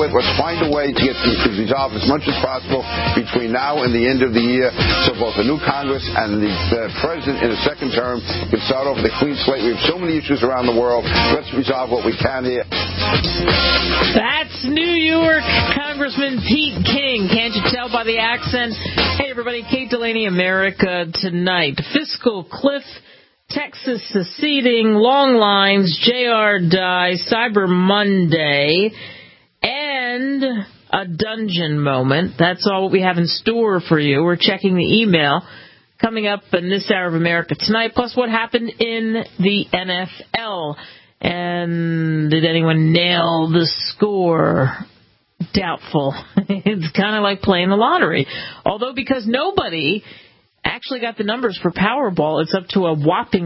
Let's find a way to get these resolved as much as possible between now and the end of the year, so both the new Congress and the president in a second term can start off with a clean slate. We have so many issues around the world. Let's resolve what we can here. That's New York Congressman Pete King. Can't you tell by the accent? Hey, everybody. Kate Delaney, America Tonight. Fiscal cliff, Texas seceding, long lines, JR dies, Cyber Monday, and a dungeon moment. That's all what we have in store for you. We're checking the email coming up in this hour of America Tonight, plus what happened in the NFL. And did anyone nail the score? Doubtful. It's kind of like playing the lottery. Although because nobody actually got the numbers for Powerball, it's up to a whopping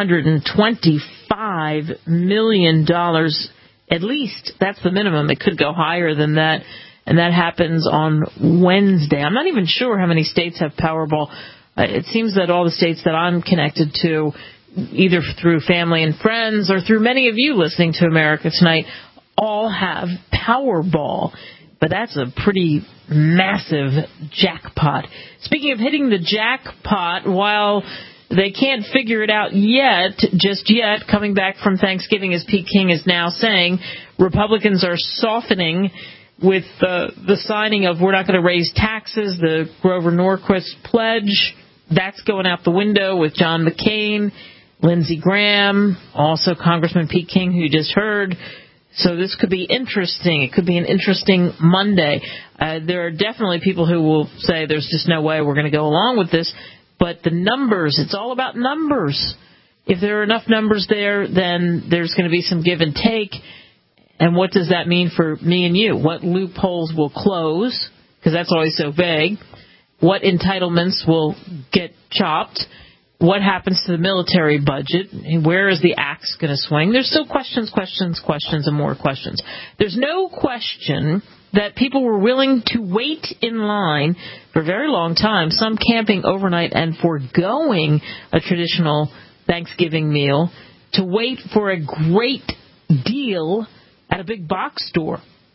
$425 million. At least that's the minimum. It could go higher than that. And that happens on Wednesday. I'm not even sure how many states have Powerball. It seems that all the states that I'm connected to, either through family and friends or through many of you listening to America Tonight, all have Powerball. But that's a pretty massive jackpot. Speaking of hitting the jackpot, while they can't figure it out just yet, coming back from Thanksgiving, as Pete King is now saying, Republicans are softening with the signing of we're not going to raise taxes, the Grover Norquist pledge. That's going out the window with John McCain, Lindsey Graham, also Congressman Pete King, who you just heard. So this could be interesting. It could be an interesting Monday. There are definitely people who will say there's just no way we're going to go along with this. But the numbers, it's all about numbers. If there are enough numbers there, then there's going to be some give and take. And what does that mean for me and you? What loopholes will close? Because that's always so vague. What entitlements will get chopped? What happens to the military budget? Where is the axe going to swing? There's still questions, and more questions. There's no question that people were willing to wait in line for a very long time, some camping overnight and foregoing a traditional Thanksgiving meal to wait for a great deal at a big box store.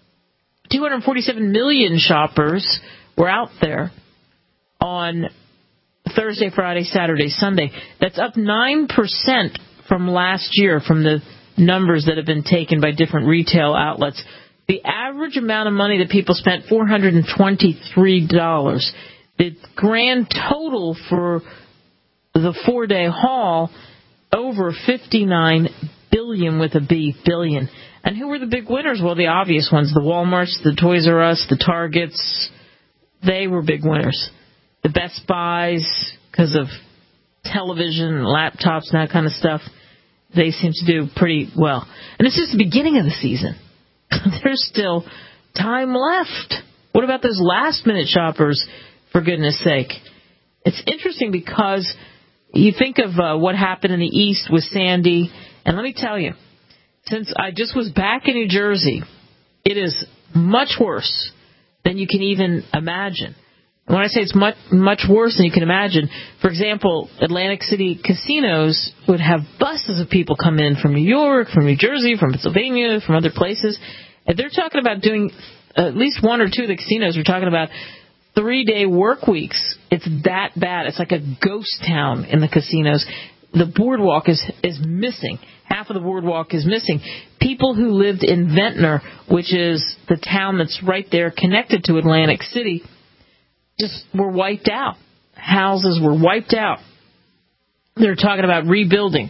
247 million shoppers were out there on Thursday, Friday, Saturday, Sunday. That's up 9% from last year from the numbers that have been taken by different retail outlets. The average amount of money that people spent, $423. The grand total for the 4-day haul, over $59 billion with a B, billion. And who were the big winners? Well, the obvious ones, the Walmarts, the Toys R Us, the Targets, they were big winners. The Best Buys, because of television, laptops, and that kind of stuff, they seem to do pretty well. And this is the beginning of the season. There's still time left. What about those last-minute shoppers, for goodness sake? It's interesting because you think of what happened in the East with Sandy, and let me tell you, since I just was back in New Jersey, it is much worse than you can even imagine. When I say it's much worse than you can imagine, for example, Atlantic City casinos would have buses of people come in from New York, from New Jersey, from Pennsylvania, from other places. And they're talking about doing, at least one or two of the casinos are talking about 3-day work weeks. It's that bad. It's like a ghost town in the casinos. The boardwalk is missing. Half of the boardwalk is missing. People who lived in Ventnor, which is the town that's right there connected to Atlantic City, just were wiped out. Houses were wiped out. They're talking about rebuilding.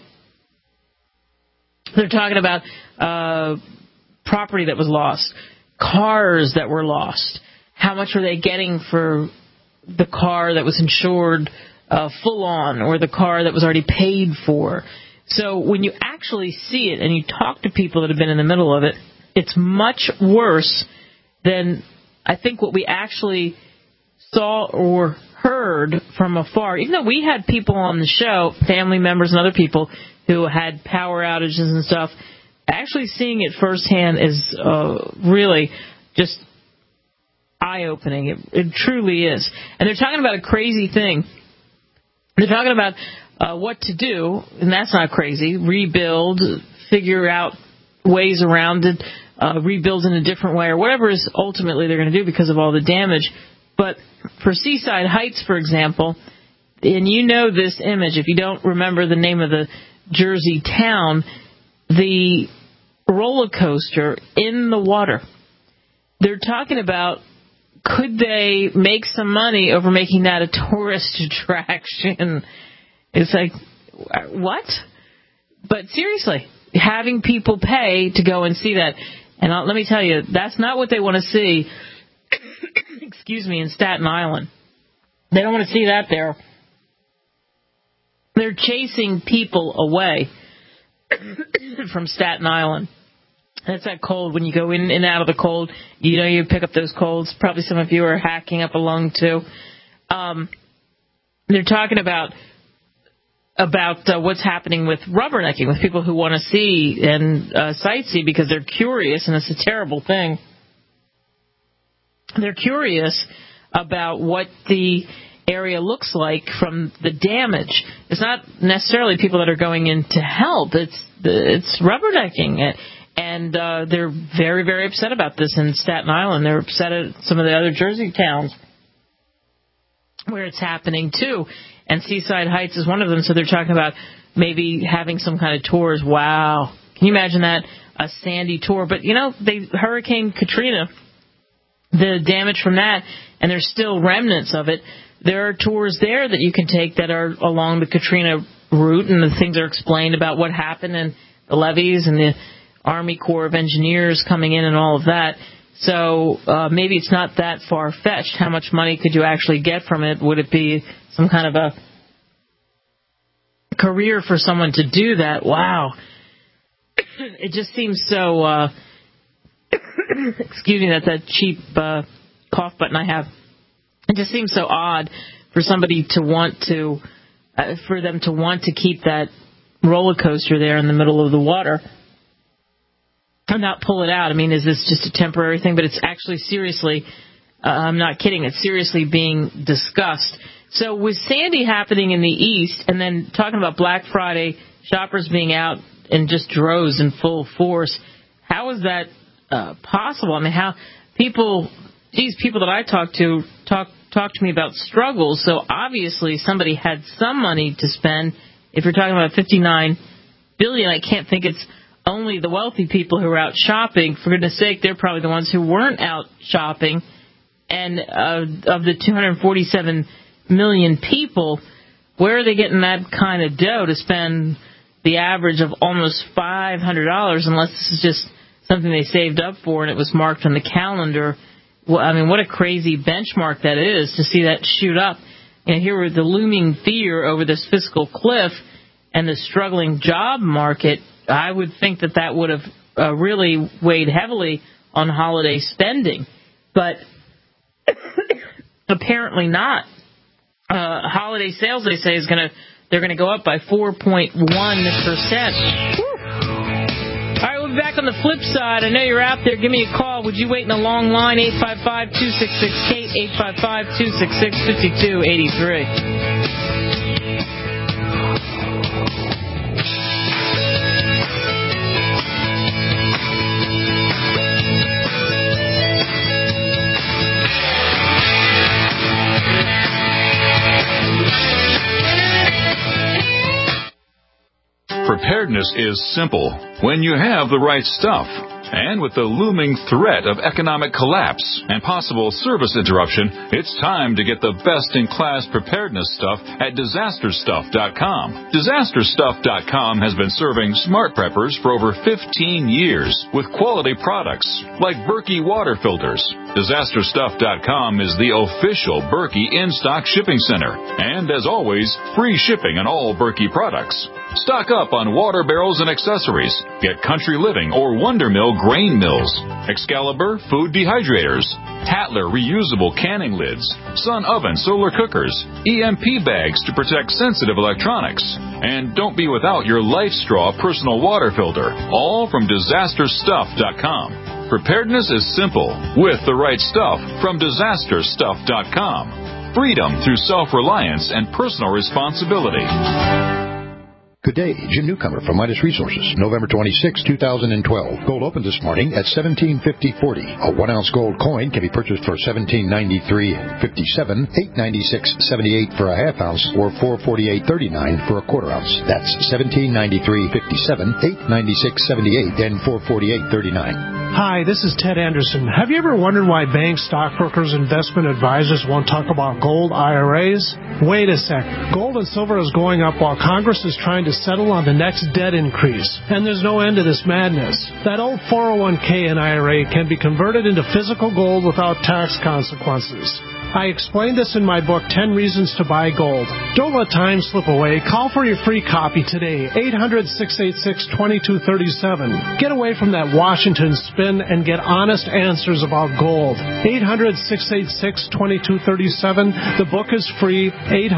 They're talking about property that was lost, cars that were lost. How much were they getting for the car that was insured full on, or the car that was already paid for? So when you actually see it and you talk to people that have been in the middle of it, it's much worse than I think what we actually saw or heard from afar. Even though we had people on the show, family members and other people who had power outages and stuff, actually seeing it firsthand is really just eye-opening. It truly is. And they're talking about a crazy thing. They're talking about what to do, and that's not crazy. Rebuild, figure out ways around it. rebuild in a different way or whatever is ultimately they're going to do because of all the damage. But for Seaside Heights, for example, and you know this image, if you don't remember the name of the Jersey town, the roller coaster in the water. They're talking about, could they make some money over making that a tourist attraction? It's like, what? But seriously, having people pay to go and see that. And let me tell you, that's not what they want to see, excuse me, in Staten Island. They don't want to see that there. They're chasing people away from Staten Island. That's that cold. When you go in and out of the cold, you know you pick up those colds. Probably some of you are hacking up a lung, too. They're talking about what's happening with rubbernecking, with people who want to see and sightsee because they're curious, and it's a terrible thing. They're curious about what the area looks like from the damage. It's not necessarily people that are going in to help. It's rubbernecking. And they're very, very upset about this in Staten Island. They're upset at some of the other Jersey towns where it's happening, too. And Seaside Heights is one of them, so they're talking about maybe having some kind of tours. Wow. Can you imagine that? A sandy tour. But, Hurricane Katrina, the damage from that, and there's still remnants of it. There are tours there that you can take that are along the Katrina route, and the things are explained about what happened and the levees and the Army Corps of Engineers coming in and all of that. So maybe it's not that far-fetched. How much money could you actually get from it? Would it be some kind of a career for someone to do that? Wow. It just seems so, excuse me, that's that cheap cough button I have. It just seems so odd for somebody to want to, for them to want to keep that roller coaster there in the middle of the water and not pull it out. I mean, is this just a temporary thing? But it's actually seriously, I'm not kidding, it's seriously being discussed. So with Sandy happening in the east and then talking about Black Friday, shoppers being out in just droves in full force, how is that possible? I mean, how people that I talk to me about struggles. So obviously somebody had some money to spend. If you're talking about $59 billion, I can't think it's only the wealthy people who are out shopping. For goodness sake, they're probably the ones who weren't out shopping. And of the 247 million people, where are they getting that kind of dough to spend the average of almost $500, unless this is just something they saved up for and it was marked on the calendar? Well, I mean, what a crazy benchmark that is to see that shoot up. Here with the looming fear over this fiscal cliff and the struggling job market, I would think that would have really weighed heavily on holiday spending. But apparently not. Holiday sales, they say, they're going to go up by 4.1%. All right, we'll be back on the flip side. I know you're out there. Give me a call. Would you wait in a long line? 855-266-KATE, 855-266-5283. Preparedness is simple when you have the right stuff. And with the looming threat of economic collapse and possible service interruption, it's time to get the best-in-class preparedness stuff at DisasterStuff.com. DisasterStuff.com has been serving smart preppers for over 15 years with quality products like Berkey water filters. DisasterStuff.com is the official Berkey in-stock shipping center. And as always, free shipping on all Berkey products. Stock up on water barrels and accessories. Get Country Living or Wonder Mill grain mills, Excalibur food dehydrators, Tatler reusable canning lids, Sun Oven solar cookers, EMP bags to protect sensitive electronics, and don't be without your LifeStraw personal water filter, all from DisasterStuff.com. Preparedness is simple with the right stuff from DisasterStuff.com. Freedom through self-reliance and personal responsibility. Good day, Jim Newcomer from Midas Resources, November 26, 2012. Gold opened this morning at $17.50.40. A 1-ounce gold coin can be purchased for $17.93.57, $8.96.78 for a half ounce, or $4.48.39 for a quarter ounce. That's $17.93.57, $8.96.78, and $4.48.39. Hi, this is Ted Anderson. Have you ever wondered why banks, stockbrokers, investment advisors won't talk about gold IRAs? Wait a sec. Gold and silver is going up while Congress is trying to settle on the next debt increase. And there's no end to this madness. That old 401k and IRA can be converted into physical gold without tax consequences. I explained this in my book, 10 Reasons to Buy Gold. Don't let time slip away. Call for your free copy today, 800-686-2237. Get away from that Washington spin and get honest answers about gold. 800-686-2237. The book is free,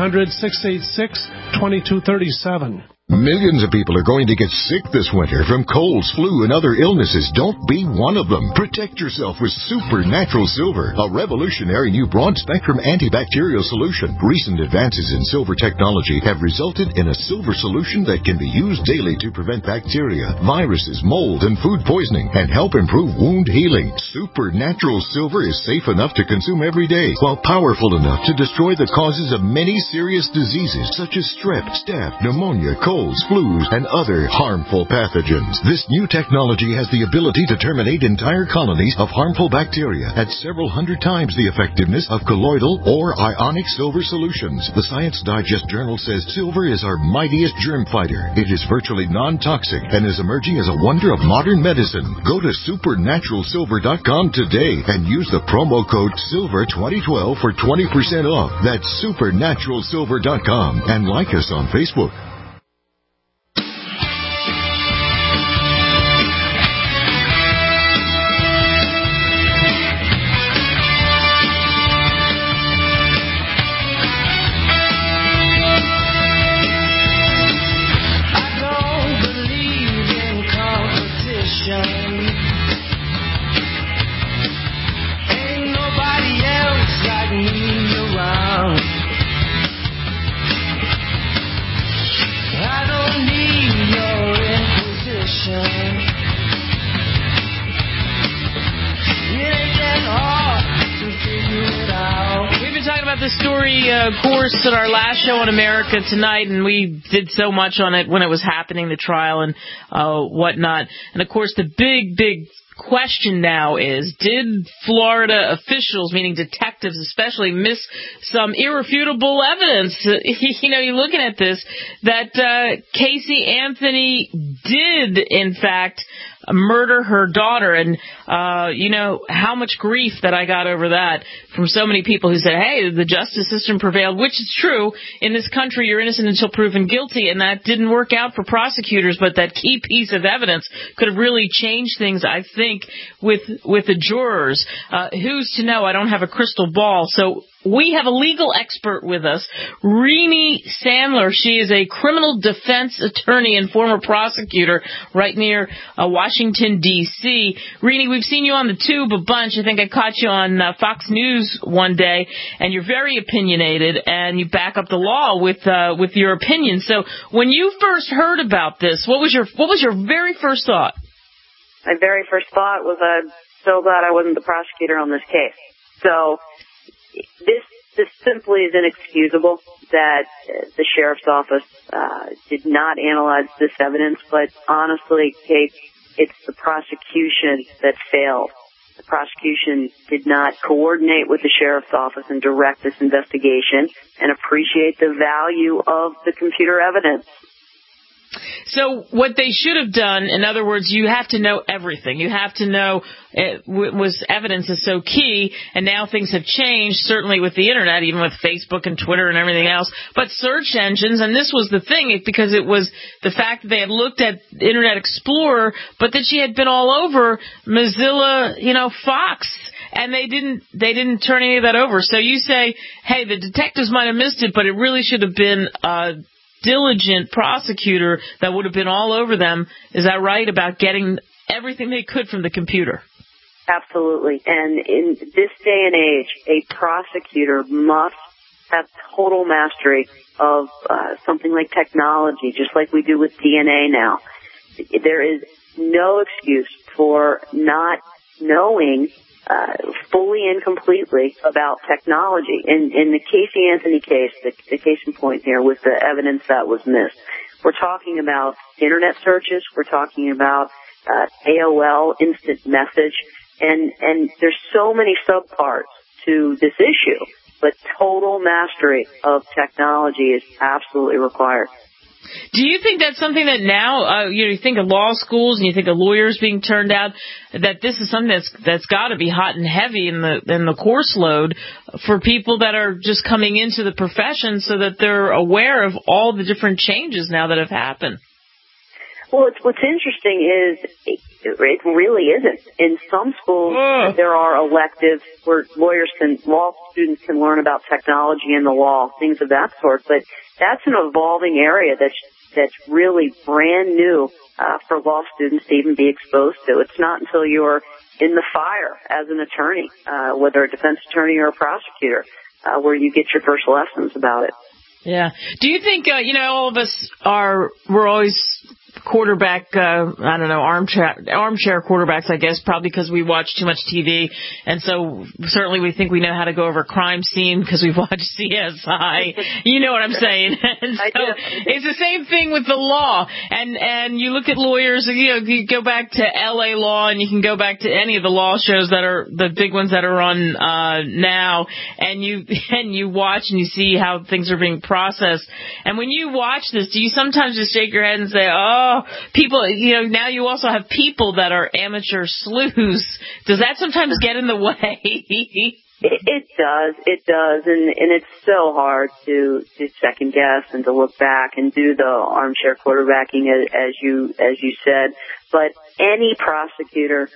800-686-2237. Millions of people are going to get sick this winter from colds, flu, and other illnesses. Don't be one of them. Protect yourself with Supernatural Silver, a revolutionary new broad-spectrum antibacterial solution. Recent advances in silver technology have resulted in a silver solution that can be used daily to prevent bacteria, viruses, mold, and food poisoning, and help improve wound healing. Supernatural Silver is safe enough to consume every day, while powerful enough to destroy the causes of many serious diseases, such as strep, staph, pneumonia, colds, flus, and other harmful pathogens. This new technology has the ability to terminate entire colonies of harmful bacteria at several hundred times the effectiveness of colloidal or ionic silver solutions. The Science Digest journal says silver is our mightiest germ fighter. It is virtually non-toxic and is emerging as a wonder of modern medicine. Go to supernaturalsilver.com today and use the promo code SILVER2012 for 20% off. That's supernaturalsilver.com, and like us on Facebook. At our last show on America Tonight, and we did so much on it when it was happening, the trial and whatnot. And of course, the big question now is, did Florida officials, meaning detectives especially, miss some irrefutable evidence? You're looking at this, that Casey Anthony did, in fact, murder her daughter. And how much grief that I got over that from so many people who said, hey, the justice system prevailed, which is true. In this country, you're innocent until proven guilty, and that didn't work out for prosecutors, but that key piece of evidence could have really changed things, I think, with the jurors. Who's to know? I don't have a crystal ball. So we have a legal expert with us, Rini Sandler. She is a criminal defense attorney and former prosecutor right near Washington, D.C. Rini, we've seen you on the tube a bunch. I think I caught you on Fox News one day, and you're very opinionated, and you back up the law with your opinion. So when you first heard about this, what was your very first thought? My very first thought was, I'm so glad I wasn't the prosecutor on this case. So this simply is inexcusable that the sheriff's office did not analyze this evidence. But honestly, Kate, it's the prosecution that failed. The prosecution did not coordinate with the sheriff's office and direct this investigation and appreciate the value of the computer evidence. So what they should have done, in other words, you have to know everything. You have to know evidence is so key, and now things have changed, certainly with the Internet, even with Facebook and Twitter and everything else. But search engines, and this was the thing, because it was the fact that they had looked at Internet Explorer, but that she had been all over Mozilla, Fox, and they didn't turn any of that over. So you say, hey, the detectives might have missed it, but it really should have been diligent prosecutor that would have been all over them. Is that right, about getting everything they could from the computer? Absolutely. And in this day and age, a prosecutor must have total mastery of something like technology, just like we do with DNA now. There is no excuse for not knowing fully and completely about technology. In the Casey Anthony case, the case in point here was the evidence that was missed. We're talking about internet searches. We're talking about AOL instant message. And there's so many subparts to this issue, but total mastery of technology is absolutely required. Do you think that's something that now, you think of law schools and you think of lawyers being turned out, that this is something that's got to be hot and heavy in the course load for people that are just coming into the profession so that they're aware of all the different changes now that have happened? Well, what's interesting is it really isn't. In some schools, there are electives where law students can learn about technology and the law, things of that sort. But that's an evolving area that's really brand new for law students to even be exposed to. It's not until you're in the fire as an attorney, whether a defense attorney or a prosecutor, where you get your first lessons about it. Yeah. Do you think, all of us we're always quarterback, armchair quarterbacks, I guess, probably because we watch too much TV. And so certainly we think we know how to go over a crime scene because we've watched CSI. You know what I'm saying? And so it's the same thing with the law. And you look at lawyers, you go back to LA Law and you can go back to any of the law shows that are the big ones that are on now, and you watch and you see how things are being processed. And when you watch this, do you sometimes just shake your head and say, people, now you also have people that are amateur sleuths. Does that sometimes get in the way? It does, and it's so hard to second guess and to look back and do the armchair quarterbacking as you said. But any prosecutor,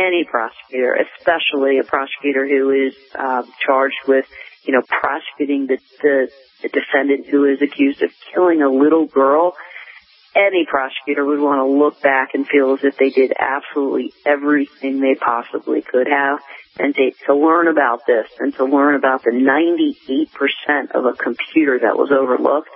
especially a prosecutor who is charged with, prosecuting the defendant who is accused of killing a little girl, any prosecutor would want to look back and feel as if they did absolutely everything they possibly could have. And to learn about this and to learn about the 98% of a computer that was overlooked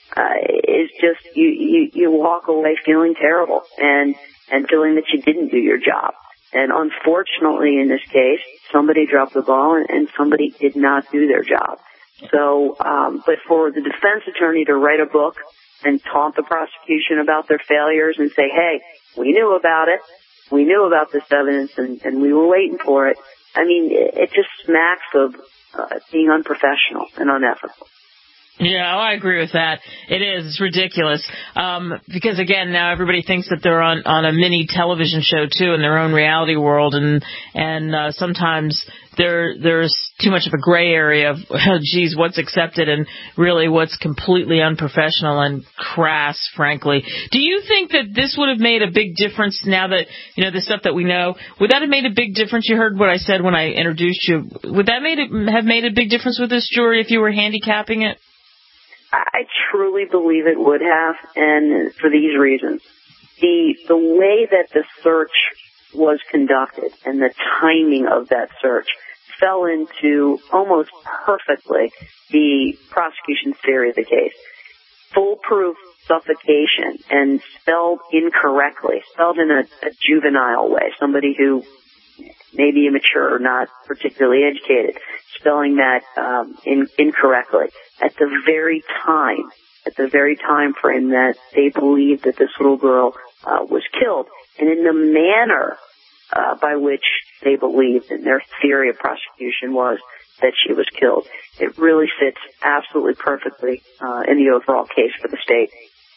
is just, you walk away feeling terrible and feeling that you didn't do your job. And unfortunately in this case, somebody dropped the ball and somebody did not do their job. So, but for the defense attorney to write a book and taunt the prosecution about their failures and say, hey, we knew about it. We knew about this evidence and we were waiting for it. I mean, it just smacks of being unprofessional and unethical. Yeah, I agree with that. It is. It's ridiculous. Because again, now everybody thinks that they're on a mini television show too in their own reality world, and sometimes there's too much of a gray area of, what's accepted and really what's completely unprofessional and crass, frankly. Do you think that this would have made a big difference now that, the stuff that we know? Would that have made a big difference? You heard what I said when I introduced you. Would that have made a big difference with this jury if you were handicapping it? I truly believe it would have, and for these reasons. The way that the search was conducted and the timing of that search fell into almost perfectly the prosecution's theory of the case. Foolproof suffocation and spelled incorrectly, spelled in a juvenile way, somebody who may be immature or not particularly educated, spelling that incorrectly at the very time frame that they believed that this little girl was killed, and in the manner by which they believed and their theory of prosecution was that she was killed. It really fits absolutely perfectly in the overall case for the state.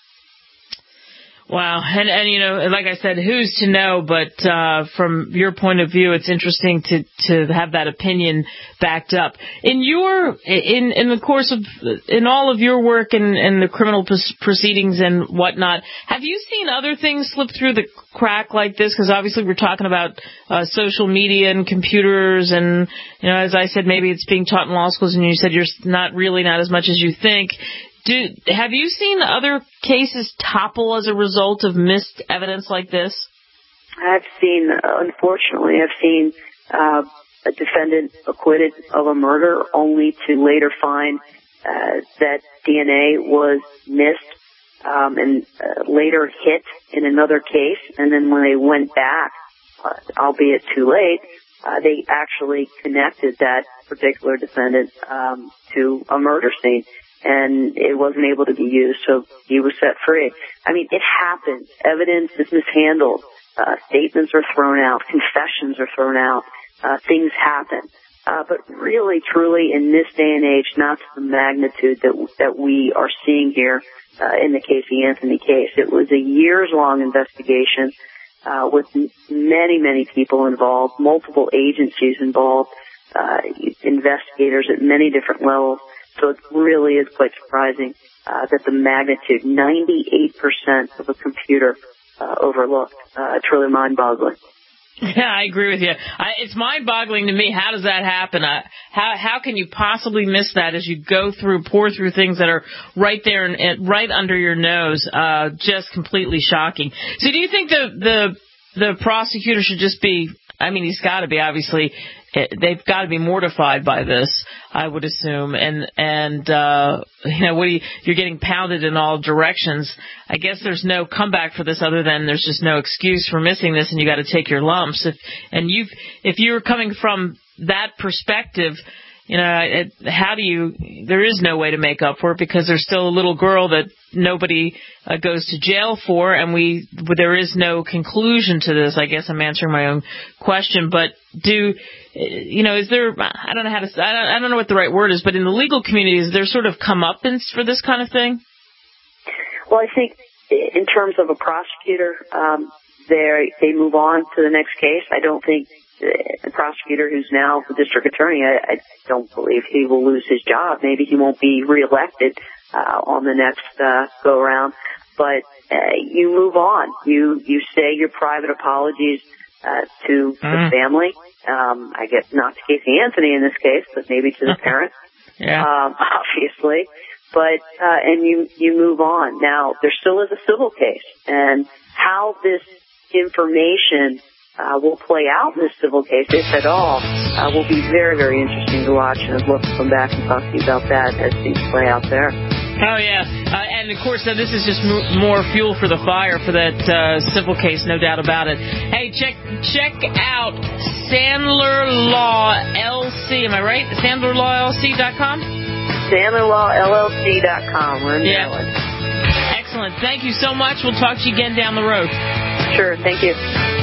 Wow. And like I said, who's to know, but from your point of view, it's interesting to have that opinion backed up. In the course of, in all of your work in the criminal proceedings and whatnot, have you seen other things slip through the crack like this? Because obviously we're talking about social media and computers and, as I said, maybe it's being taught in law schools, and you said you're not as much as you think. Have you seen other cases topple as a result of missed evidence like this? Unfortunately, I've seen a defendant acquitted of a murder only to later find that DNA was missed and later hit in another case. And then when they went back, albeit too late, they actually connected that particular defendant to a murder scene. And it wasn't able to be used, so he was set free. I mean, it happens. Evidence is mishandled. Statements are thrown out. Confessions are thrown out. Things happen. But really, truly, in this day and age, not to the magnitude that we are seeing here in the Casey Anthony case. It was a years-long investigation with many, many people involved, multiple agencies involved, investigators at many different levels. So it really is quite surprising that the magnitude, 98% of a computer overlooked. Truly mind-boggling. Yeah, I agree with you. It's mind-boggling to me. How does that happen? How can you possibly miss that as you pour through things that are right there and right under your nose? Just completely shocking. So, do you think the prosecutor should just be? I mean, he's got to be, obviously. They've got to be mortified by this, I would assume. And you know, you're getting pounded in all directions. I guess there's no comeback for this other than there's just no excuse for missing this, and you got to take your lumps. If you're coming from that perspective, you know, there is no way to make up for it because there's still a little girl that nobody goes to jail for, and there is no conclusion to this. I guess I'm answering my own question, but is there, I don't know how to, I don't know what the right word is, but in the legal community, is there sort of comeuppance for this kind of thing? Well, I think in terms of a prosecutor, they move on to the next case. I don't think the prosecutor who's now the district attorney, I don't believe he will lose his job. Maybe he won't be reelected on the next go around, but you move on. You say your private apologies to the family. I guess not to Casey Anthony in this case, but maybe to the parents. Yeah. Obviously. But and you move on. Now there still is a civil case, and how this information will play out in this civil case, if at all, will be very, very interesting to watch, and I'd love to come back and talk to you about that as things play out there. Oh, yeah. And, of course, this is just more fuel for the fire for that civil case, no doubt about it. Hey, check out Sandler Law LC. Am I right? SandlerLawLC.com? SandlerLawLLC.com. We're in Maryland. Excellent. Thank you so much. We'll talk to you again down the road. Sure. Thank you.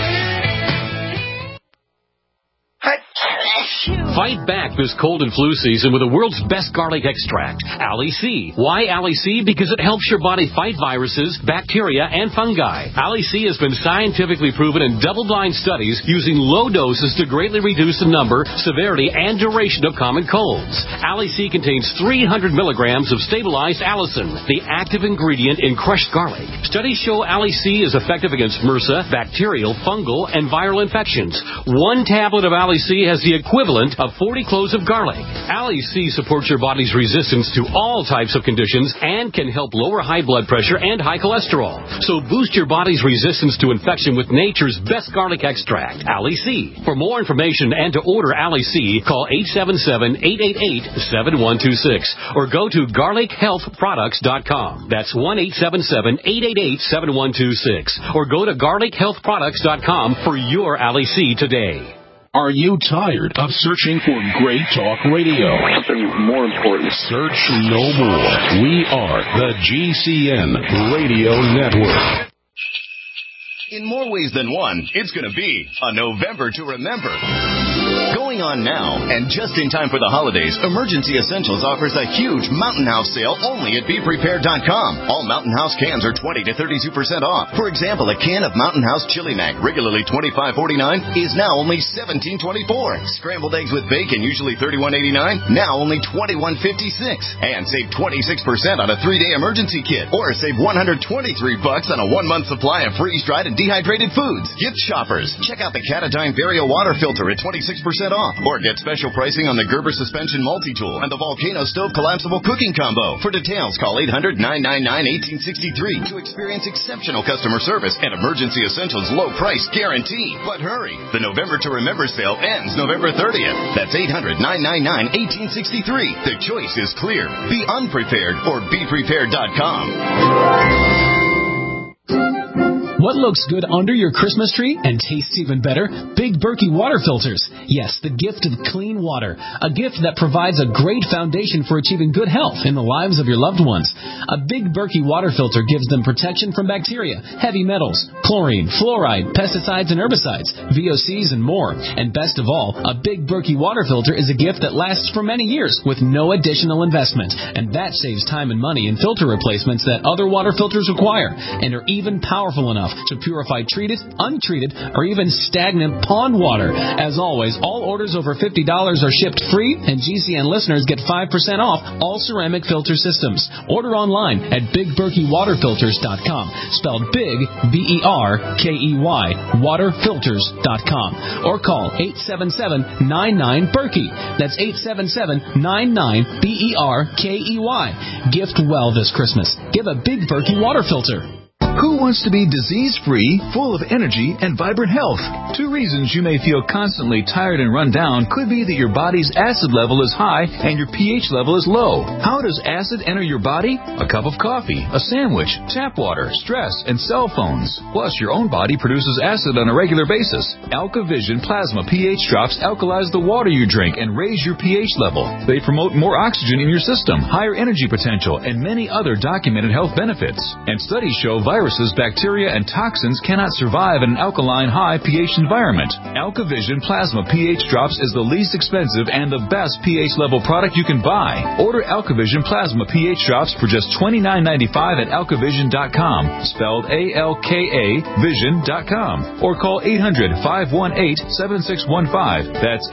Fight back this cold and flu season with the world's best garlic extract, Ali C. Why Ali C? Because it helps your body fight viruses, bacteria, and fungi. Ali C has been scientifically proven in double-blind studies using low doses to greatly reduce the number, severity, and duration of common colds. Ali C contains 300 milligrams of stabilized allicin, the active ingredient in crushed garlic. Studies show Ali C is effective against MRSA, bacterial, fungal, and viral infections. One tablet of Ali C has the equivalent of 40 cloves of garlic. Ali C supports your body's resistance to all types of conditions and can help lower high blood pressure and high cholesterol. So boost your body's resistance to infection with nature's best garlic extract, Ali C. For more information and to order Ali C, call 877-888-7126 or go to garlichealthproducts.com. That's 1-877-888-7126 or go to garlichealthproducts.com for your Ali C today. Are you tired of searching for great talk radio? Something more important. Search no more. We are the GCN Radio Network. In more ways than one, it's going to be a November to remember. Going on now, and just in time for the holidays, Emergency Essentials offers a huge Mountain House sale only at BePrepared.com. All Mountain House cans are 20 to 32% off. For example, a can of Mountain House Chili Mac, regularly $25.49, is now only $17.24. Scrambled eggs with bacon, usually $31.89, now only $21.56. And save 26% on a 3-day emergency kit, or save $123 on a 1-month supply of freeze-dried and dehydrated foods. Gift shoppers, check out the Katadyn Vario water filter at 26% off. Or get special pricing on the Gerber Suspension Multi-Tool and the Volcano Stove Collapsible Cooking Combo. For details, call 800-999-1863 to experience exceptional customer service and Emergency Essentials low price guarantee. But hurry, the November to Remember sale ends November 30th. That's 800-999-1863. The choice is clear. Be unprepared or beprepared.com. What looks good under your Christmas tree and tastes even better? Big Berkey water filters. Yes, the gift of clean water. A gift that provides a great foundation for achieving good health in the lives of your loved ones. A Big Berkey water filter gives them protection from bacteria, heavy metals, chlorine, fluoride, pesticides and herbicides, VOCs, and more. And best of all, a Big Berkey water filter is a gift that lasts for many years with no additional investment. And that saves time and money in filter replacements that other water filters require and are even powerful enough to purify treated, untreated, or even stagnant pond water. As always, all orders over $50 are shipped free, and GCN listeners get 5% off all ceramic filter systems. Order online at BigBerkeyWaterFilters.com, spelled Big, B-E-R-K-E-Y, waterfilters.com, or call 877-99-BERKEY. That's 877-99-BERKEY. Gift well this Christmas. Give a Big Berkey water filter. Who wants to be disease-free, full of energy, and vibrant health? Two reasons you may feel constantly tired and run down could be that your body's acid level is high and your pH level is low. How does acid enter your body? A cup of coffee, a sandwich, tap water, stress, and cell phones. Plus, your own body produces acid on a regular basis. AlkaVision Plasma pH drops alkalize the water you drink and raise your pH level. They promote more oxygen in your system, higher energy potential, and many other documented health benefits. And studies show viruses, bacteria, and toxins cannot survive in an alkaline high pH environment. AlkaVision Plasma pH Drops is the least expensive and the best pH level product you can buy. Order AlkaVision Plasma pH Drops for just $29.95 at alkavision.com, spelled A-L-K-A vision.com, or call 800-518-7615. That's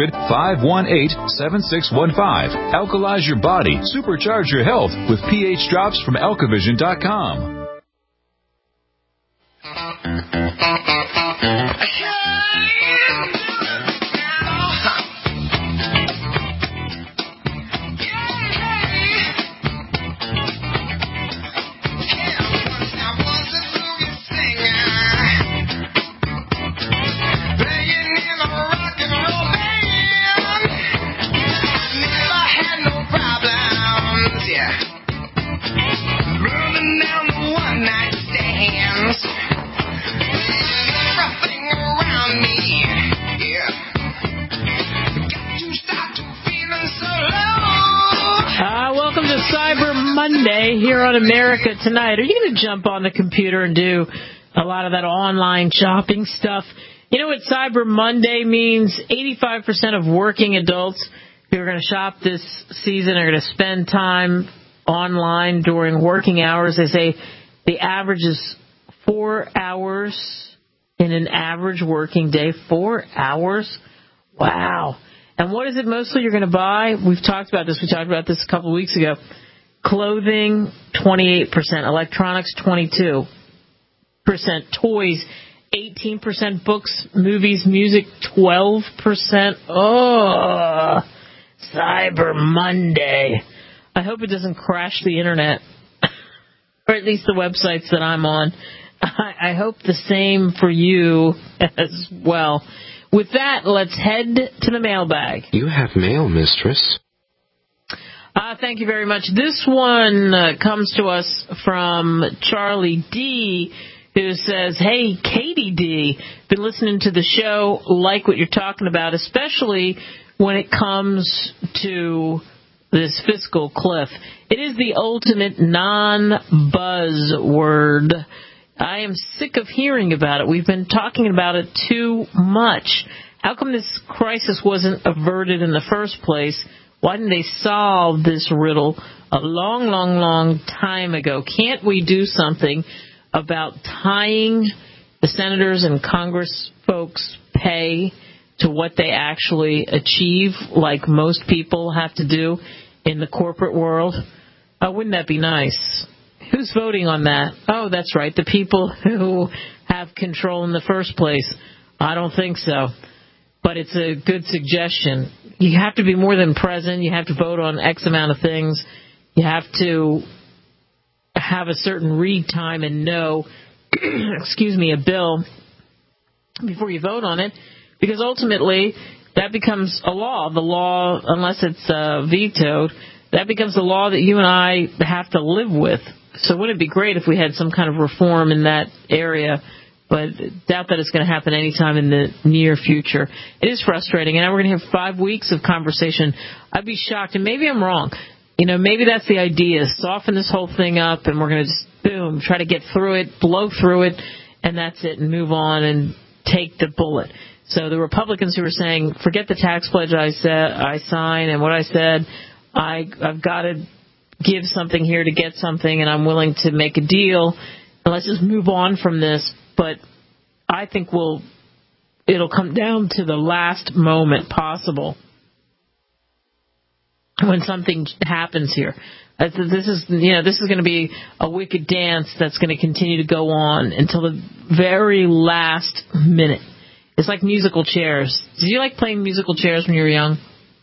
800-518-7615. Alkalize your body. Supercharge your health with pH Drops from alkavision.com. Monday here on America Tonight. Are you going to jump on the computer and do a lot of that online shopping stuff? You know what Cyber Monday means? 85% of working adults who are going to shop this season are going to spend time online during working hours. They say the average is 4 hours in an average working day. 4 hours? Wow. And what is it mostly you're going to buy? We've talked about this. We talked about this a couple of weeks ago. Clothing, 28%. Electronics, 22%. Toys, 18%. Books, movies, music, 12%. Oh, Cyber Monday. I hope it doesn't crash the internet, or at least the websites that I'm on. I hope the same for you as well. With that, let's head to the mailbag. You have mail, mistress. Thank you very much. This one comes to us from Charlie D., who says, hey, Katie D., been listening to the show, like what you're talking about, especially when it comes to this fiscal cliff. It is the ultimate non-buzzword. I am sick of hearing about it. We've been talking about it too much. How come this crisis wasn't averted in the first place? Why didn't they solve this riddle a long, long, long time ago? Can't we do something about tying the senators and Congress folks' pay to what they actually achieve, like most people have to do in the corporate world? Wouldn't that be nice? Who's voting on that? Oh, that's right, the people who have control in the first place. I don't think so. but it's a good suggestion. You have to be more than present. You have to vote on X amount of things. You have to have a certain read time and know, a bill before you vote on it, because ultimately that becomes a law. The law, unless it's vetoed, that becomes the law that you and I have to live with. So wouldn't it be great if we had some kind of reform in that area? But doubt that it's going to happen anytime in the near future. It is frustrating, and now we're going to have 5 weeks of conversation. I'd be shocked, and maybe I'm wrong. Maybe that's the idea, soften this whole thing up, and we're going to just, boom, try to get through it, blow through it, and that's it, and move on and take the bullet. So the Republicans who are saying, forget the tax pledge I signed and what I said, I've got to give something here to get something, and I'm willing to make a deal, and let's just move on from this. But I think it'll come down to the last moment possible when something happens here. This is going to be a wicked dance that's going to continue to go on until the very last minute. It's like musical chairs. Did you like playing musical chairs when you were young?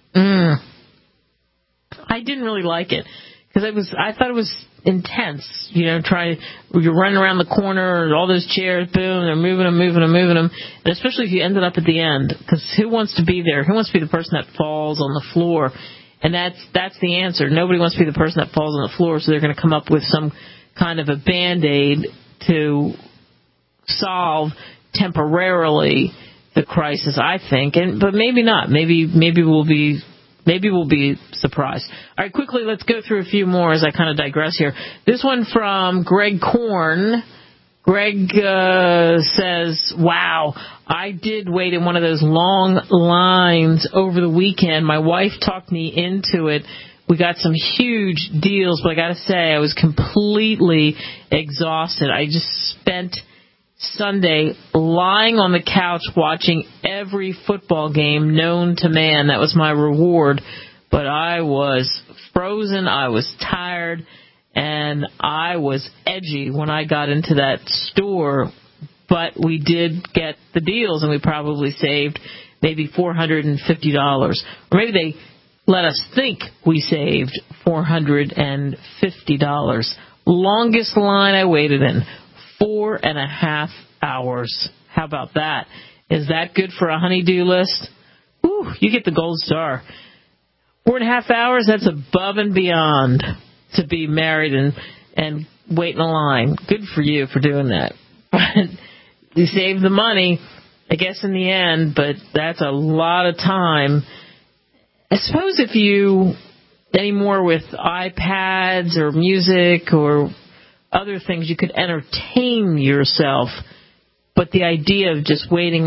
I didn't really like it because I thought it was intense. You're running around the corner, all those chairs, boom, they're moving them, and especially if you ended up at the end, because who wants to be there? Who wants to be the person that falls on the floor? And that's the answer. Nobody wants to be the person that falls on the floor, so they're going to come up with some kind of a Band-Aid to solve temporarily the crisis, I think. But maybe not. Maybe we'll be surprised. All right, quickly, let's go through a few more as I kind of digress here. This one from Greg Korn. Greg says, wow, I did wait in one of those long lines over the weekend. My wife talked me into it. We got some huge deals, but I got to say, I was completely exhausted. I just spent Sunday lying on the couch watching every football game known to man. That was my reward. But I was frozen. I was tired. And I was edgy when I got into that store. But we did get the deals, and we probably saved maybe $450. Or maybe they let us think we saved $450. Longest line I waited in, 4.5 hours. How about that? Is that good for a honey-do list? Whew, you get the gold star. 4.5 hours, that's above and beyond to be married and wait in a line. Good for you for doing that. You save the money, I guess, in the end, but that's a lot of time. I suppose if you, anymore with iPads or music or other things, you could entertain yourself. But the idea of just waiting,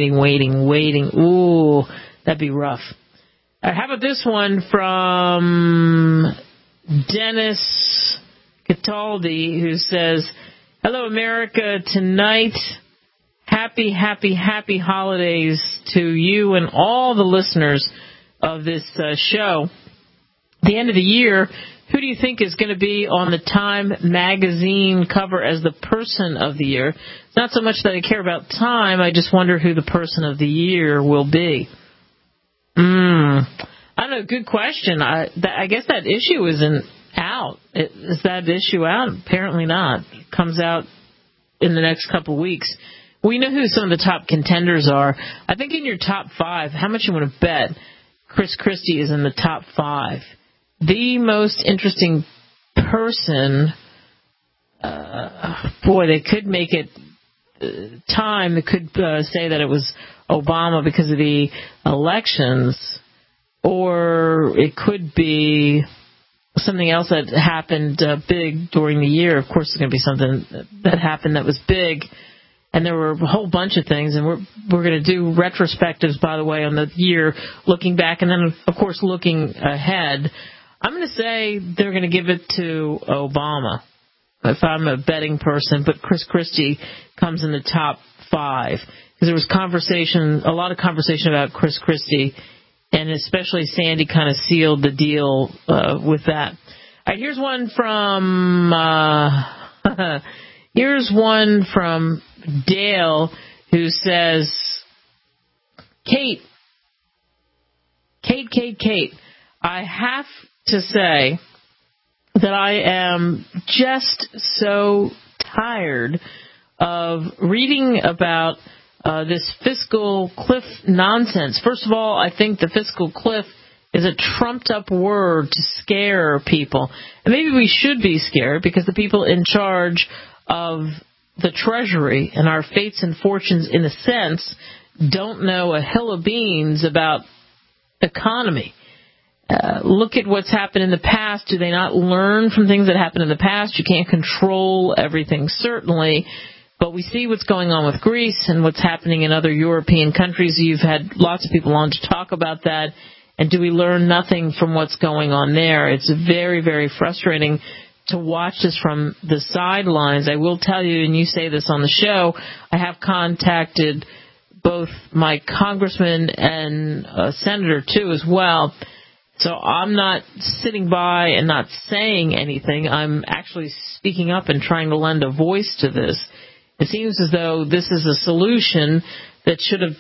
ooh, that'd be rough. How about this one from Dennis Cataldi, who says, hello, America, tonight. Happy holidays to you and all the listeners of this show. The end of the year, who do you think is going to be on the Time magazine cover as the person of the year? It's not so much that I care about Time, I just wonder who the person of the year will be. I don't know, good question. I guess that issue isn't out. Is that issue out? Apparently not. It comes out in the next couple weeks. We know who some of the top contenders are. I think in your top 5, how much you want to bet Chris Christie is in the top 5? The most interesting person, they could make it Time. They could say that it was Obama because of the elections, or it could be something else that happened big during the year. Of course, it's going to be something that happened that was big. And there were a whole bunch of things, and we're going to do retrospectives, by the way, on the year, looking back, and then, of course, looking ahead. I'm going to say they're going to give it to Obama, if I'm a betting person, but Chris Christie comes in the top 5. Because there was a lot of conversation about Chris Christie, and especially Sandy kind of sealed the deal with that. All right, here's one from Dale, who says, Kate, I have to say that I am just so tired of reading about this fiscal cliff nonsense. First of all, I think the fiscal cliff is a trumped-up word to scare people. And maybe we should be scared because the people in charge of the Treasury and our fates and fortunes, in a sense, don't know a hill of beans about economy. Look at what's happened in the past. Do they not learn from things that happened in the past? You can't control everything, certainly. But we see what's going on with Greece and what's happening in other European countries. You've had lots of people on to talk about that. And do we learn nothing from what's going on there? It's very, very frustrating to watch this from the sidelines. I will tell you, and you say this on the show, I have contacted both my congressman and senator, too, as well. So I'm not sitting by and not saying anything. I'm actually speaking up and trying to lend a voice to this. It seems as though this is a solution that should have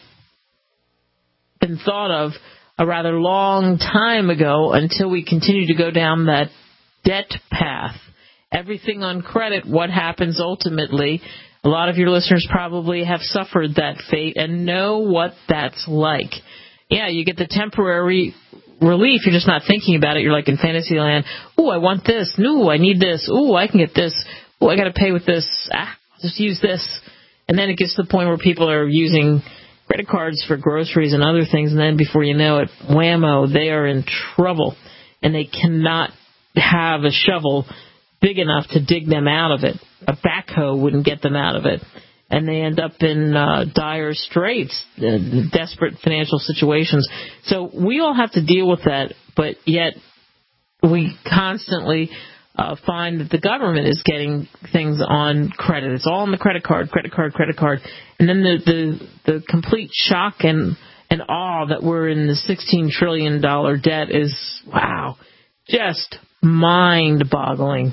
been thought of a rather long time ago until we continue to go down that debt path. Everything on credit, what happens ultimately? A lot of your listeners probably have suffered that fate and know what that's like. Yeah, you get the temporary relief. You're just not thinking about it. You're like in fantasy land. Ooh, I want this. No, I need this. Ooh, I can get this. Ooh, I got to pay with this. I'll just use this. And then it gets to the point where people are using credit cards for groceries and other things, and then before you know it, whammo, they are in trouble, and they cannot have a shovel big enough to dig them out of it. A backhoe wouldn't get them out of it, and they end up in dire straits, desperate financial situations. So we all have to deal with that, but yet we constantly find that the government is getting things on credit. It's all on the credit card. And then the complete shock and awe that we're in the $16 trillion debt is, wow, just mind-boggling.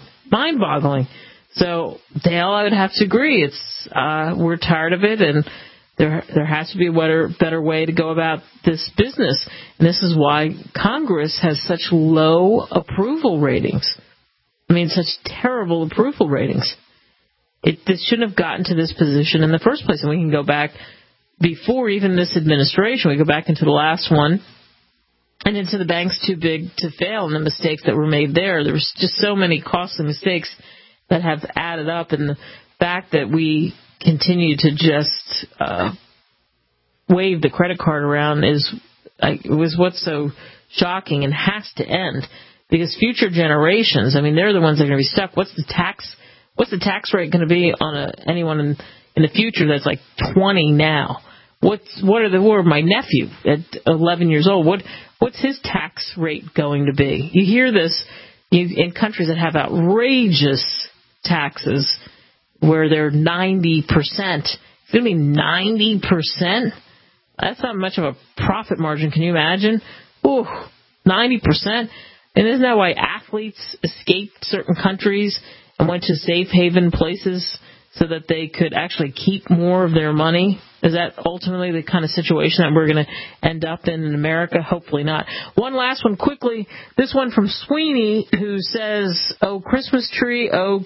So, Dale, I would have to agree. We're tired of it, and there has to be a better way to go about this business. And this is why Congress has such low approval ratings. I mean, such terrible approval ratings. This shouldn't have gotten to this position in the first place. And we can go back before even this administration. We go back into the last one and into the banks too big to fail and the mistakes that were made there. There was just so many costly mistakes that have added up. And the fact that we continue to just wave the credit card around was what's so shocking and has to end. Because future generations, I mean, they're the ones that are going to be stuck. What's the tax rate going to be on anyone in the future that's like 20 now? What are my nephew at 11 years old? What's his tax rate going to be? You hear this in countries that have outrageous taxes where they're 90%. It's going to be 90%? That's not much of a profit margin. Can you imagine? Ooh, 90%. And isn't that why athletes escaped certain countries and went to safe haven places so that they could actually keep more of their money? Is that ultimately the kind of situation that we're going to end up in America? Hopefully not. One last one quickly. This one from Sweeney, who says, oh, Christmas tree,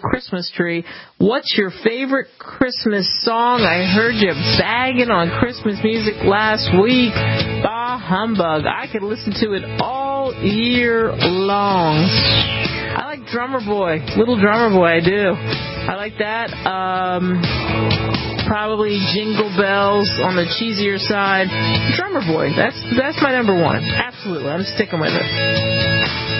what's your favorite Christmas song? I heard you bagging on Christmas music last week. Bah humbug. I could listen to it all year long. I like Drummer Boy, Little Drummer Boy, I do. I like that. Probably Jingle Bells on the cheesier side. Drummer Boy, that's my number one. Absolutely, I'm sticking with it.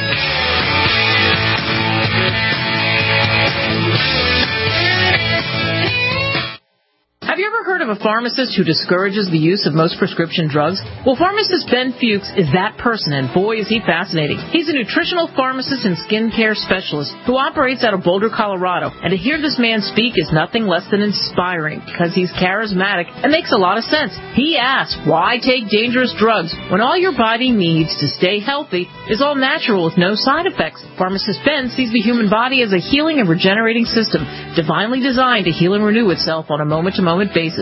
Have you ever heard of a pharmacist who discourages the use of most prescription drugs? Well, pharmacist Ben Fuchs is that person, and boy, is he fascinating. He's a nutritional pharmacist and skincare specialist who operates out of Boulder, Colorado. And to hear this man speak is nothing less than inspiring because he's charismatic and makes a lot of sense. He asks, why take dangerous drugs when all your body needs to stay healthy is all natural with no side effects? Pharmacist Ben sees the human body as a healing and regenerating system, divinely designed to heal and renew itself on a moment-to-moment basis.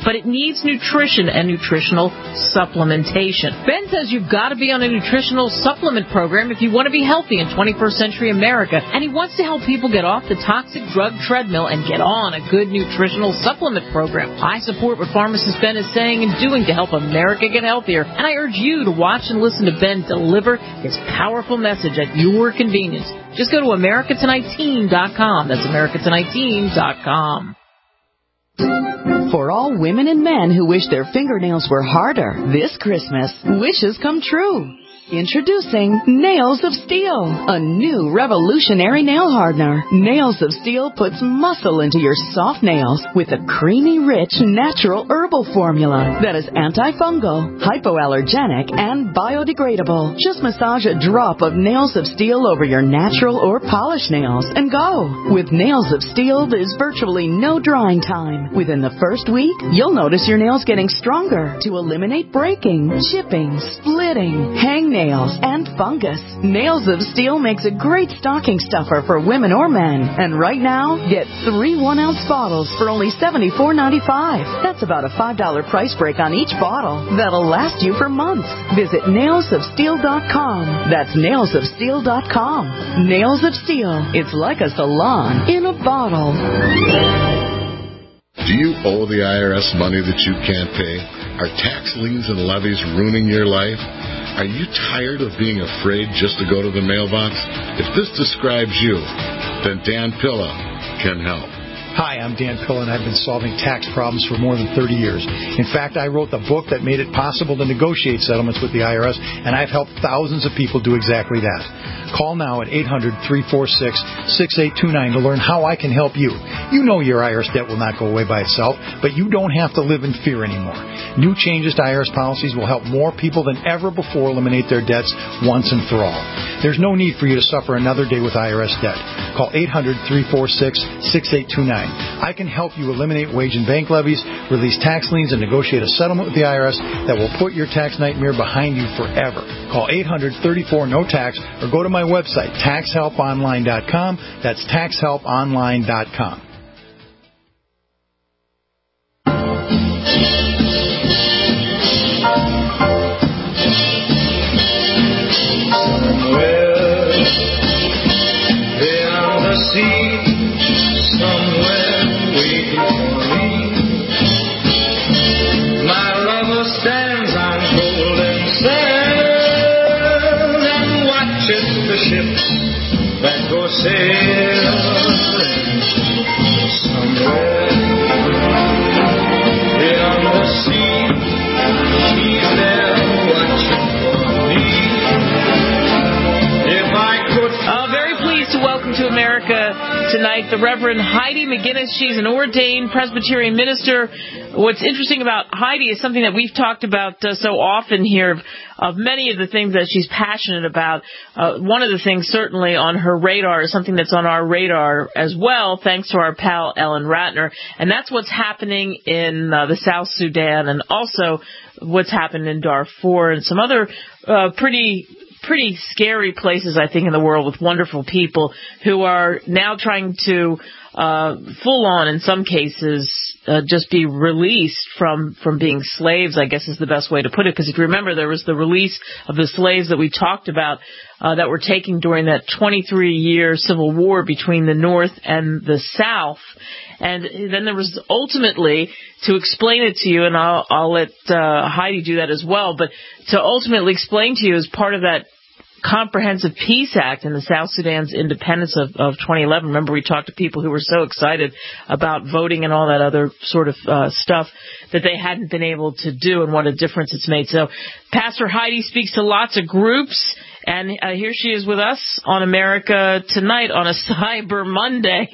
but it needs nutrition and nutritional supplementation. Ben says you've got to be on a nutritional supplement program if you want to be healthy in 21st century America, and he wants to help people get off the toxic drug treadmill and get on a good nutritional supplement program. I support what pharmacist Ben is saying and doing to help America get healthier, and I urge you to watch and listen to Ben deliver his powerful message at your convenience. Just go to AmericaTonightTeam.com. That's AmericaTonightTeam.com. For all women and men who wish their fingernails were harder, this Christmas, wishes come true. Introducing Nails of Steel, a new revolutionary nail hardener. Nails of Steel puts muscle into your soft nails with a creamy, rich, natural herbal formula that is antifungal, hypoallergenic, and biodegradable. Just massage a drop of Nails of Steel over your natural or polished nails and go. With Nails of Steel, there's virtually no drying time. Within the first week, you'll notice your nails getting stronger to eliminate breaking, chipping, splitting, hangnails, and fungus. Nails of Steel makes a great stocking stuffer for women or men. And right now, get 3 1-ounce bottles for only $74.95. That's about a $5 price break on each bottle. That'll last you for months. Visit nailsofsteel.com. That's nailsofsteel.com. Nails of Steel. It's like a salon in a bottle. Do you owe the IRS money that you can't pay? Are tax liens and levies ruining your life? Are you tired of being afraid just to go to the mailbox? If this describes you, then Dan Pilla can help. Hi, I'm Dan Pilla, and I've been solving tax problems for more than 30 years. In fact, I wrote the book that made it possible to negotiate settlements with the IRS, and I've helped thousands of people do exactly that. Call now at 800-346-6829 to learn how I can help you. You know your IRS debt will not go away by itself, but you don't have to live in fear anymore. New changes to IRS policies will help more people than ever before eliminate their debts once and for all. There's no need for you to suffer another day with IRS debt. Call 800-346-6829. I can help you eliminate wage and bank levies, release tax liens, and negotiate a settlement with the IRS that will put your tax nightmare behind you forever. Call 800-34-NO-TAX or go to my website, taxhelponline.com. That's taxhelponline.com. Tonight, the Reverend Heidi McGinnis. She's an ordained Presbyterian minister. What's interesting about Heidi is something that we've talked about so often here, of many of the things that she's passionate about. One of the things certainly on her radar is something that's on our radar as well, thanks to our pal Ellen Ratner, and that's what's happening in the South Sudan, and also what's happened in Darfur and some other pretty scary places, I think, in the world, with wonderful people who are now trying to full on, in some cases, just be released from being slaves, I guess is the best way to put it. Because if you remember, there was the release of the slaves that we talked about that were taken during that 23-year civil war between the North and the South. And then there was ultimately, to explain it to you, and I'll let Heidi do that as well, but to ultimately explain to you as part of that Comprehensive Peace Act and the South Sudan's independence of 2011. Remember, we talked to people who were so excited about voting and all that other sort of stuff that they hadn't been able to do, and what a difference it's made. So Pastor Heidi speaks to lots of groups, and here she is with us on America Tonight on a Cyber Monday.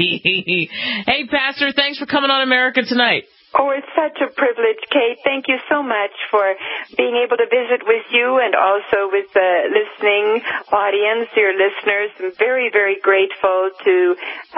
Hey, Pastor, thanks for coming on America Tonight. Oh, it's such a privilege, Kate. Thank you so much for being able to visit with you and also with the listening audience, your listeners. I'm very, very grateful to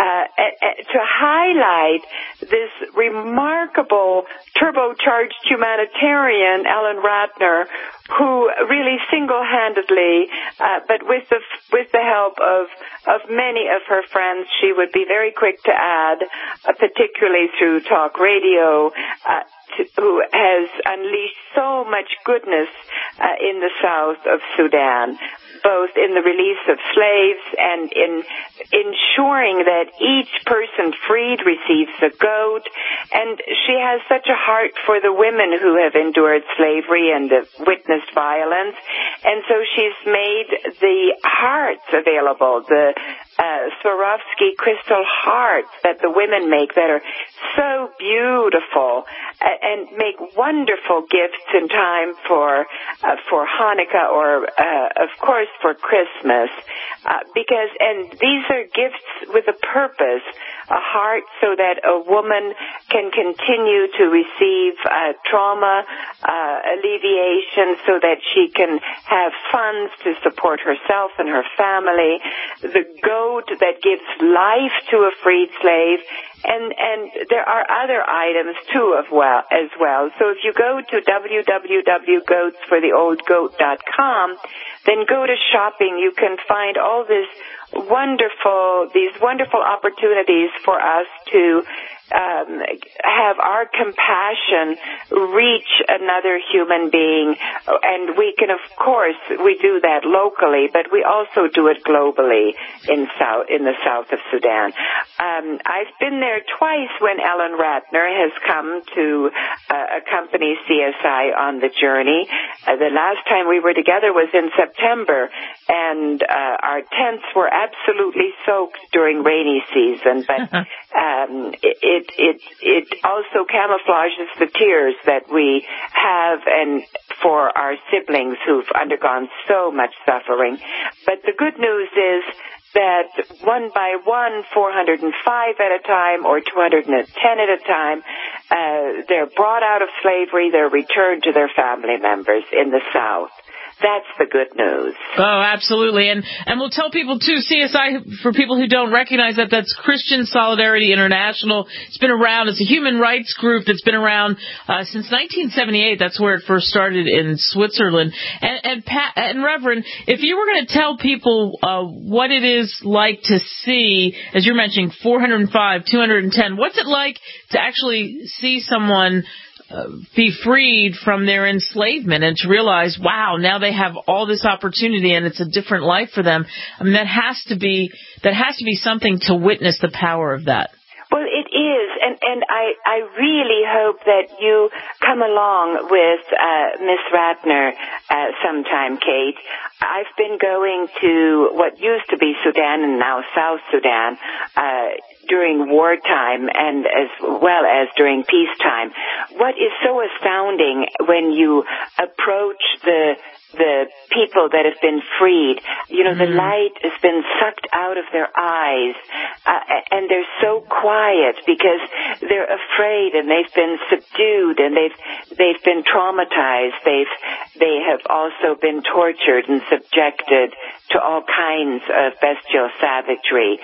highlight this remarkable turbocharged humanitarian, Ellen Ratner, who really single-handedly, but with the help of many of her friends, she would be very quick to add, particularly through talk radio who has unleashed so much goodness in the south of Sudan, both in the release of slaves and in ensuring that each person freed receives a goat. And she has such a heart for the women who have endured slavery and have witnessed violence. And so she's made the hearts available, the Swarovski crystal hearts that the women make that are so beautiful and make wonderful gifts in time for Hanukkah or, of course, for Christmas. And these are gifts with a purpose, a heart so that a woman can continue to receive trauma alleviation, so that she can have funds to support herself and her family. The goat that gives life to a freed slave. And there are other items too as well. So if you go to www.goatsfortheoldgoat.com, then go to shopping, you can find all these wonderful opportunities for us to have our compassion reach another human being. And we can, of course, we do that locally, but we also do it globally in the south of Sudan. I've been there twice when Ellen Ratner has come to accompany CSI on the journey. The last time we were together was in September, and our tents were absolutely soaked during rainy season, but it also camouflages the tears that we have and for our siblings who've undergone so much suffering. But the good news is that one by one, 405 at a time or 210 at a time, they're brought out of slavery, they're returned to their family members in the South. That's the good news. Oh, absolutely. And we'll tell people, too, CSI, for people who don't recognize that, that's Christian Solidarity International. It's been around. It's a human rights group that's been around since 1978. That's where it first started in Switzerland. And Pat and Reverend, if you were going to tell people what it is like to see, as you're mentioning, 405, 210, what's it like to actually see someone be freed from their enslavement and to realize, wow, now they have all this opportunity and it's a different life for them? I mean, that has to be something to witness the power of that. Well, it is, and I really hope that you come along with Miss Ratner sometime, Kate. I've been going to what used to be Sudan and now South Sudan during wartime and as well as during peacetime. What is so astounding when you approach the people that have been freed, the light has been sucked out of their eyes, and they're so quiet because they're afraid and they've been subdued and they've been traumatized. They have also been tortured and subjected to all kinds of bestial savagery,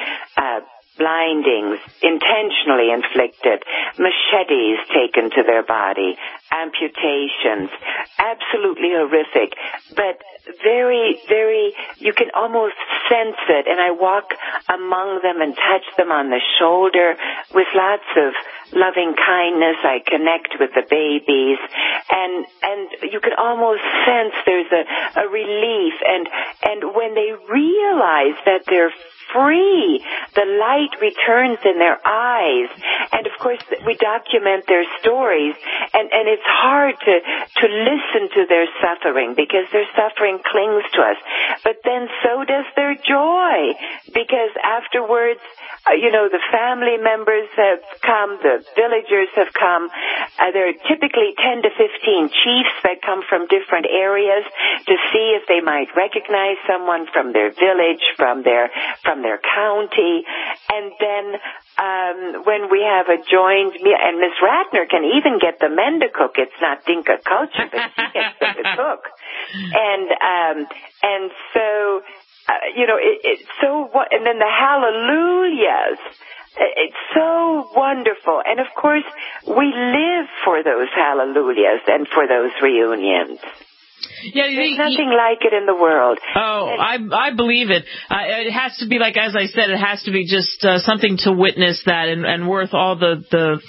blindings intentionally inflicted, machetes taken to their body, amputations, absolutely horrific, but very, very, you can almost sense it. And I walk among them and touch them on the shoulder with lots of loving kindness. I connect with the babies, and you can almost sense there's a relief, and when they realize that they're free, the light returns in their eyes. And of course we document their stories, and it's hard to listen to their suffering because their suffering clings to us, but then so does their joy, because afterwards the family members have come, the villagers have come. There are typically 10 to 15 chiefs that come from different areas to see if they might recognize someone from their village, from their county. And then when we have a joined meal, and Miss Ratner can even get the men to cook. It's not Dinka culture, but she gets them to cook. And so it's so, and then the hallelujahs. It's so wonderful. And of course, we live for those hallelujahs and for those reunions. Yeah, there's nothing like it in the world. Oh, I believe it. It has to be, like, as I said, it has to be just something to witness that and worth all the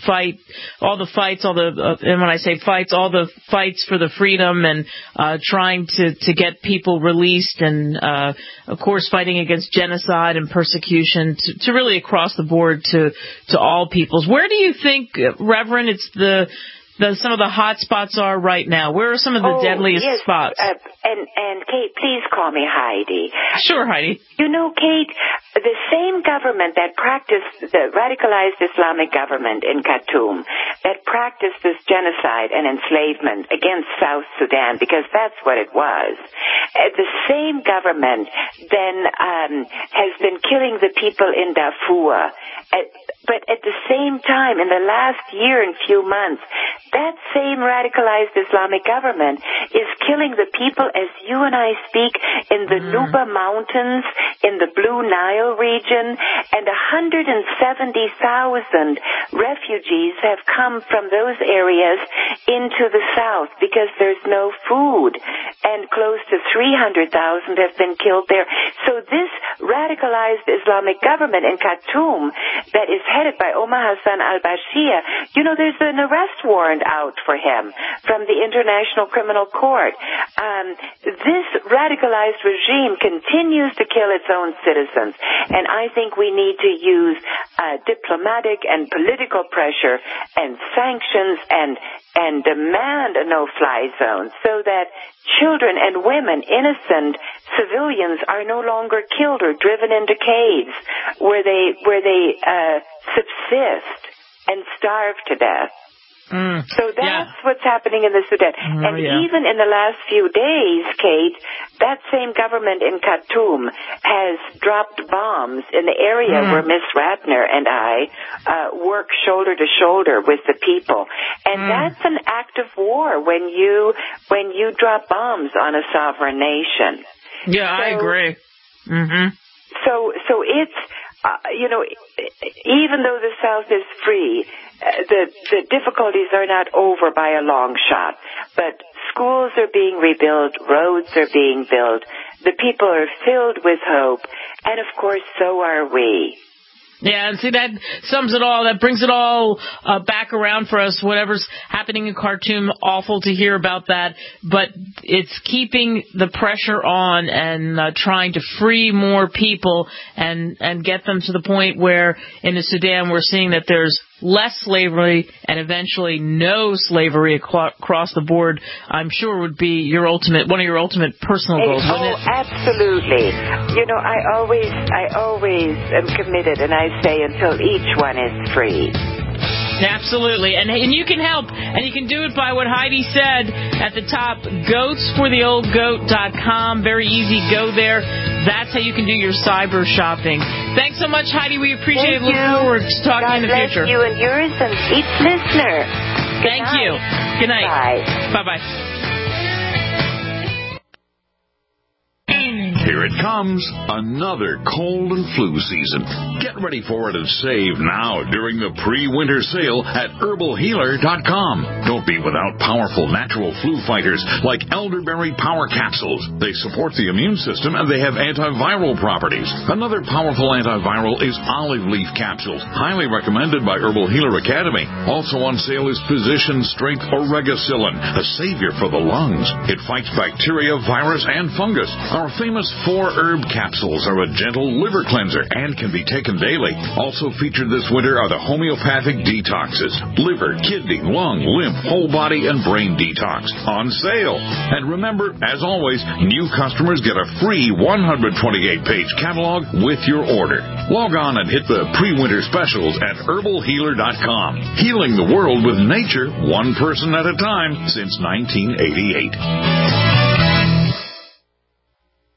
fights, and when I say fights, all the fights for the freedom and trying to get people released and, of course, fighting against genocide and persecution to really across the board to all peoples. Where do you think, Reverend, it's some of the hot spots are right now? Where are some of the deadliest spots? And Kate, please call me Heidi. Sure, Heidi. You know, Kate, the same government that practiced the radicalized Islamic government in Khartoum, that practiced this genocide and enslavement against South Sudan, because that's what it was, the same government then has been killing the people in Darfur. But at the same time, in the last year and few months, that same radicalized Islamic government is killing the people as you and I speak in the Nuba Mountains, in the Blue Nile region, and 170,000 refugees have come from those areas into the south because there's no food, and close to 300,000 have been killed there. So this radicalized Islamic government in Khartoum that is headed by Omar Hassan al-Bashir, you know, there's an arrest warrant out for him from the International Criminal Court. This radicalized regime continues to kill its own citizens, and I think we need to use diplomatic and political pressure and sanctions and demand a no-fly zone so that children and women, innocent civilians, are no longer killed or driven into caves where they subsist and starve to death. So that's what's happening in the Sudan. Even in the last few days, Kate, that same government in Khartoum has dropped bombs in the area where Miss Ratner and I work shoulder to shoulder with the people. And that's an act of war when you drop bombs on a sovereign nation. Yeah, I agree. So it's, even though the South is free, the difficulties are not over by a long shot. But schools are being rebuilt, roads are being built, the people are filled with hope, and of course so are we. Yeah, and see, that sums it all. That brings it all back around for us. Whatever's happening in Khartoum, awful to hear about that. But it's keeping the pressure on and trying to free more people and get them to the point where in the Sudan we're seeing that there's less slavery and eventually no slavery across the board. I'm sure would be one of your ultimate personal goals, wouldn't it? Absolutely. You know, I always am committed, and I say until each one is free. Absolutely. And you can help, and you can do it by what Heidi said at the top, goatsfortheoldgoat.com. Very easy. Go there. That's how you can do your cyber shopping. Thanks so much, Heidi. We appreciate it. Look forward to talking in the future. God bless you and yours and each listener. Thank you. Good night. Bye. Bye-bye. Here it comes, another cold and flu season. Get ready for it and save now during the pre-winter sale at herbalhealer.com. Don't be without powerful natural flu fighters like elderberry power capsules. They support the immune system and they have antiviral properties. Another powerful antiviral is olive leaf capsules, highly recommended by Herbal Healer Academy. Also on sale is Physician Strength Oregacillin, a savior for the lungs. It fights bacteria, virus, and fungus. Our famous 4-herb capsules are a gentle liver cleanser and can be taken daily. Also featured this winter are the homeopathic detoxes, liver, kidney, lung, lymph, whole body, and brain detox on sale. And remember, as always, new customers get a free 128-page catalog with your order. Log on and hit the pre-winter specials at herbalhealer.com. Healing the world with nature, one person at a time since 1988.